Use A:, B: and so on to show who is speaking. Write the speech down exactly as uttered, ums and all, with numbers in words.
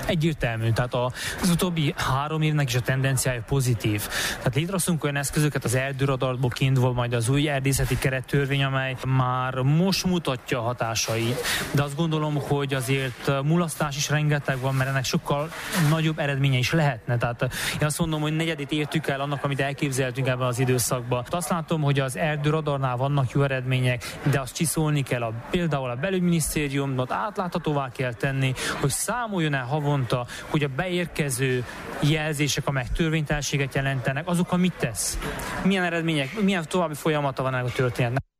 A: Egyértelmű, tehát az utóbbi három évnek is a tendenciája pozitív. Tehát létrehozunk olyan eszközöket az erdőradarból kiindulva, majd az új erdészeti kerettörvény, amely már most mutatja a hatásait. De azt gondolom, hogy azért mulasztás is rengeteg van, mert ennek sokkal nagyobb eredménye is lehetne. Tehát én azt mondom, hogy negyedét értük el annak, amit elképzeltünk ebben az időszakban. Azt látom, hogy az erdőradarnál vannak jó eredmények, de azt csiszolni kell. A, például a belügyminisztériumot átláthatóvá kell tenni, hogy számoljon el havonta, hogy a beérkező jelzések, amelyek törvénytelenséget jelentenek, azokkal mit tesz? Milyen eredmények, milyen további folyamata van ennek a történetnek?